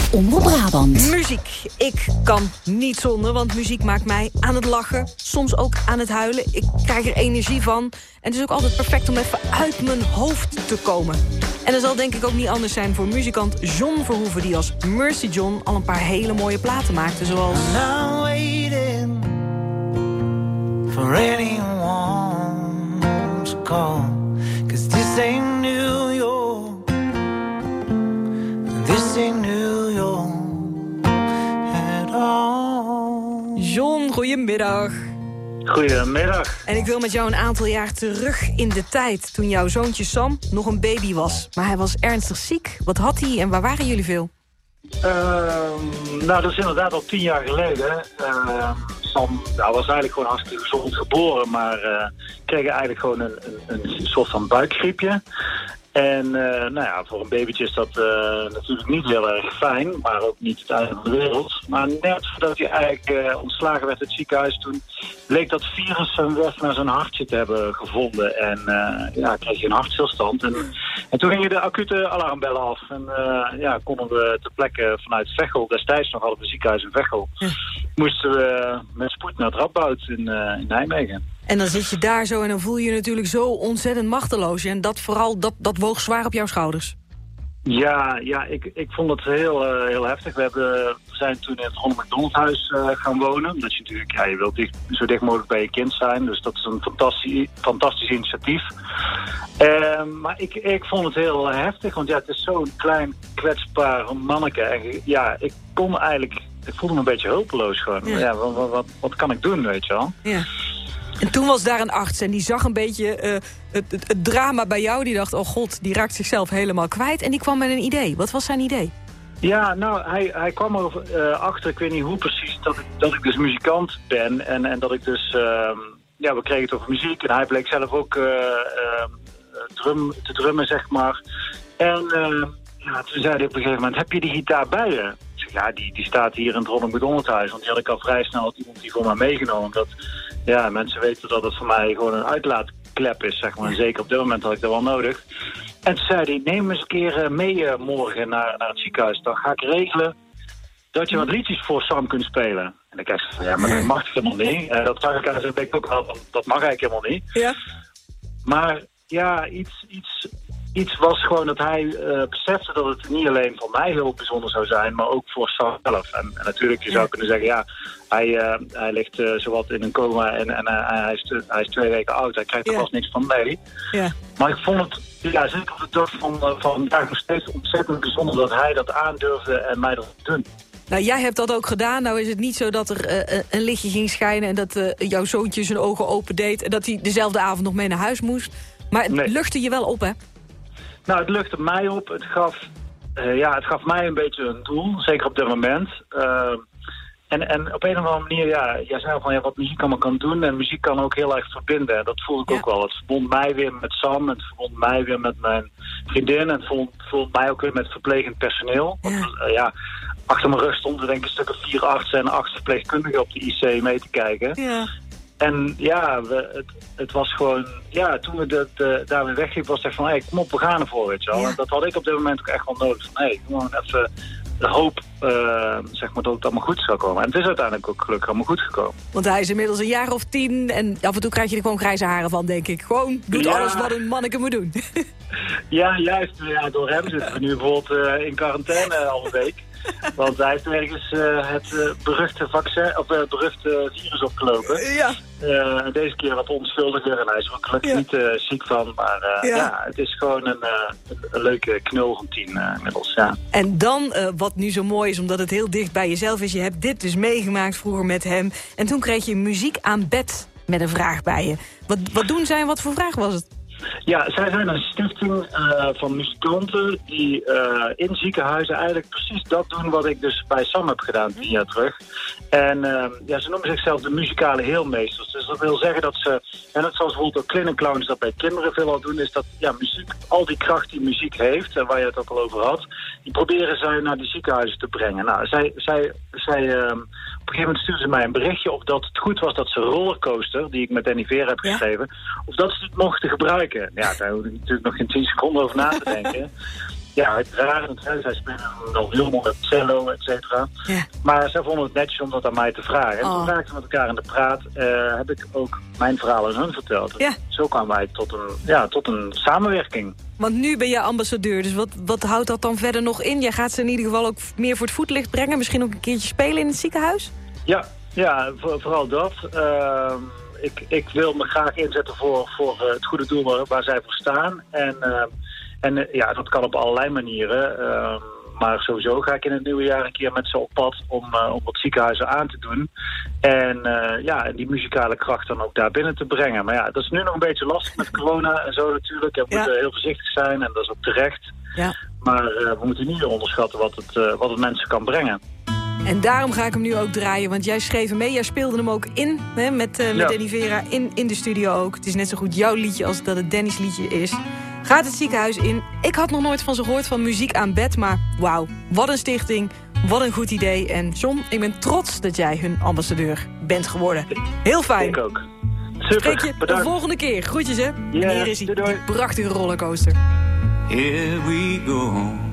Omroep Brabant. Muziek. Ik kan niet zonder, want muziek maakt mij aan het lachen. Soms ook aan het huilen. Ik krijg er energie van. En het is ook altijd perfect om even uit mijn hoofd te komen. En dat zal denk ik ook niet anders zijn voor muzikant John Verhoeven... die als Mercy John al een paar hele mooie platen maakte, zoals... I'm waiting for anyone to call, 'cause this ain't New York, this ain't New York at all. John, goedemiddag. Goedemiddag. En ik wil met jou een aantal jaar terug in de tijd... toen jouw zoontje Sam nog een baby was. Maar hij was ernstig ziek. Wat had hij en waar waren jullie veel? Nou, dat is inderdaad al 10 jaar geleden. Sam was eigenlijk gewoon hartstikke gezond geboren... maar kreeg eigenlijk gewoon een soort van buikgriepje. En voor een babytje is dat natuurlijk niet heel erg fijn, maar ook niet het einde van de wereld. Maar net voordat hij eigenlijk ontslagen werd uit het ziekenhuis, toen bleek dat virus zijn weg naar zijn hartje te hebben gevonden. En kreeg hij een hartstilstand. En toen gingen de acute alarmbellen af. En konden we ter plekke vanuit Veghel, destijds nog hadden we een ziekenhuis in Veghel, moesten we met spoed naar het Radboud in Nijmegen. En dan zit je daar zo en dan voel je je natuurlijk zo ontzettend machteloos. En dat vooral, dat woog zwaar op jouw schouders. Ja, ik vond het heel heftig. We zijn toen in het Ronald McDonald Huis gaan wonen. Omdat je natuurlijk, je wilt zo dicht mogelijk bij je kind zijn. Dus dat is een fantastisch initiatief. Maar ik vond het heel heftig. Want het is zo'n klein, kwetsbaar manneke. En ik voelde me een beetje hulpeloos gewoon. Ja, wat kan ik doen, weet je wel? Ja. En toen was daar een arts en die zag een beetje het drama bij jou. Die dacht, oh god, die raakt zichzelf helemaal kwijt. En die kwam met een idee. Wat was zijn idee? Ja, nou, hij kwam achter, ik weet niet hoe precies, dat ik dus muzikant ben. En dat ik dus, we kregen het over muziek. En hij bleek zelf ook te drummen, zeg maar. En toen zei hij op een gegeven moment, heb je die gitaar bij je? Ik zeg, ja, die staat hier in het Ronald McDonald Huis. Want die had ik al vrij snel iemand die voor mij meegenomen. Ja, mensen weten dat het voor mij gewoon een uitlaatklep is, zeg maar. En zeker op dit moment had ik dat wel nodig. En toen zei hij, neem eens een keer mee morgen naar het ziekenhuis. Dan ga ik regelen dat je wat liedjes voor Sam kunt spelen. En dan kijk ik, maar dat mag helemaal niet. Dat zag ik aan zijn bek ook wel, dat mag eigenlijk helemaal niet. Ja. Maar ja, iets was gewoon dat hij besefte dat het niet alleen voor mij heel bijzonder zou zijn, maar ook voor Sam zelf. En natuurlijk, je zou kunnen zeggen, hij ligt zowat in een coma en hij is 2 weken oud. Hij krijgt er vast niks van mee. Ja. Maar ik vond het, zeker op de dag van vandaag nog steeds ontzettend bijzonder dat hij dat aandurfde en mij dat doen. Nou, jij hebt dat ook gedaan. Nou is het niet zo dat er een lichtje ging schijnen en dat jouw zoontje zijn ogen open deed en dat hij dezelfde avond nog mee naar huis moest. Maar het luchtte je wel op, hè? Nou, het luchtte mij op. Het gaf mij een beetje een doel, zeker op dit moment. En op een of andere manier, jij zei van wat muziek allemaal kan doen. En muziek kan ook heel erg verbinden. En dat voelde ik ook wel. Het verbond mij weer met Sam. Het verbond mij weer met mijn vriendin. En het verbond mij ook weer met verplegend personeel. Want, achter mijn rug stonden denk ik een stuk of 4 artsen en 8 verpleegkundigen op de IC mee te kijken. Ja. En het was gewoon, toen we daar weer wegliepen, was het echt van, kom op, we gaan ervoor, weet je wel. Ja. En dat had ik op dit moment ook echt wel nodig. Van, gewoon even de hoop, zeg maar, dat het allemaal goed zou komen. En het is uiteindelijk ook gelukkig allemaal goed gekomen. Want hij is inmiddels een jaar of 10 en af en toe krijg je er gewoon grijze haren van, denk ik. Gewoon doet alles wat een manneke moet doen. Ja, juist. Door hem zitten we nu bijvoorbeeld in quarantaine al een week. Want hij heeft ergens het beruchte vaccin, of beruchte virus opgelopen. Ja. Deze keer wat onschuldiger en hij is er ook gelukkig niet ziek van. Maar het is gewoon een leuke knul van 10 inmiddels. Ja. En dan, wat nu zo mooi is, omdat het heel dicht bij jezelf is. Je hebt dit dus meegemaakt vroeger met hem. En toen kreeg je muziek aan bed met een vraag bij je. Wat doen zij en wat voor vraag was het? Ja, zij zijn een stichting van muzikanten die in ziekenhuizen eigenlijk precies dat doen wat ik dus bij Sam heb gedaan 10 jaar terug. En ze noemen zichzelf de muzikale heelmeesters. Dus dat wil zeggen dat ze, en dat zoals bijvoorbeeld ook Clinic Clowns dat bij kinderen veelal doen, is dat muziek, al die kracht die muziek heeft, en waar je het ook al over had, die proberen zij naar die ziekenhuizen te brengen. Nou, zij op een gegeven moment stuurden ze mij een berichtje of dat het goed was dat ze Rollercoaster, die ik met Danny Vera heb geschreven, of dat ze het mochten gebruiken. Ja, daar hoef ik natuurlijk nog geen 10 seconden over na te denken. Ja, uiteraard. Zij spelen nog heel mooi op cello, et cetera. Ja. Maar zij vonden het netjes om dat aan mij te vragen. En toen raakten we met elkaar in de praat. Heb ik ook mijn verhaal aan hun verteld. Ja. Zo kwamen wij tot een samenwerking. Want nu ben je ambassadeur, dus wat houdt dat dan verder nog in? Jij gaat ze in ieder geval ook meer voor het voetlicht brengen. Misschien ook een keertje spelen in het ziekenhuis? Ja, vooral dat. Ik wil me graag inzetten voor het goede doel waar zij voor staan. En dat kan op allerlei manieren. Maar sowieso ga ik in het nieuwe jaar een keer met ze op pad om wat ziekenhuizen aan te doen. En die muzikale kracht dan ook daar binnen te brengen. Maar ja, dat is nu nog een beetje lastig met corona en zo natuurlijk. En we moeten heel voorzichtig zijn en dat is ook terecht. Ja. Maar we moeten niet onderschatten wat het mensen kan brengen. En daarom ga ik hem nu ook draaien, want jij schreef hem mee. Jij speelde hem ook in, hè, met Danny Vera in de studio ook. Het is net zo goed jouw liedje als dat het Danny's liedje is. Gaat het ziekenhuis in. Ik had nog nooit van ze gehoord van muziek aan bed, maar wauw, wat een stichting, wat een goed idee. En John, ik ben trots dat jij hun ambassadeur bent geworden. Heel fijn. Ik ook. Super, spreek je bedankt. de volgende keer. Groetjes, hè. Yeah, en hier is hij, doei. die prachtige rollercoaster. Here we go.